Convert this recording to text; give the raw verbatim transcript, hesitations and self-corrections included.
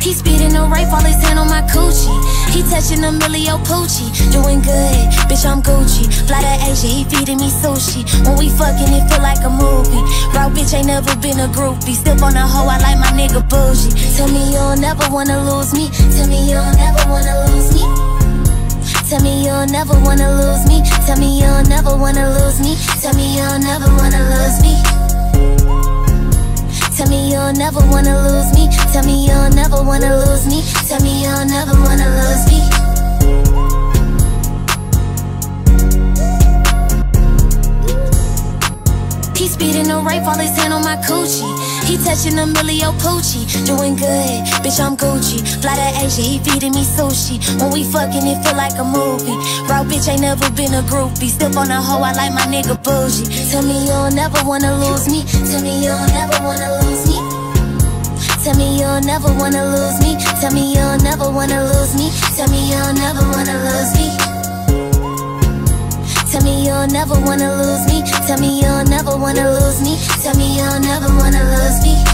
He speeding the right, fall his hand on my coochie. He touching a millio poochie. Doing good, bitch, I'm Gucci. Fly to Asia, he feeding me sushi. When we fucking, it feel like a movie. Raw bitch ain't never been a groupie. Step on a hoe, I like my nigga bougie. Tell me you'll never wanna lose me. Tell me you'll never wanna lose me. Tell me you'll never wanna lose me. Tell me you'll never wanna lose me. Tell me you'll never wanna lose me. Tell me you'll never wanna lose me. Tell me you'll never wanna lose me. Tell me you'll never wanna lose me. He speeding the right, fall his hand on my coochie. He touching a millio poochie. Doing good, bitch, I'm Gucci. Fly to Asia, he feeding me sushi. When we fucking, it feel like a movie. Raw bitch ain't never been a groupie. Step on a hoe, I like my nigga bougie. Tell me you'll never wanna lose me. Tell me you'll never wanna lose me. Tell me you'll never wanna lose me. Tell me you'll never wanna lose me. Tell me you'll never wanna lose me. Tell me you'll never wanna lose me. Tell me you'll never wanna lose me. Tell me you'll never wanna lose me.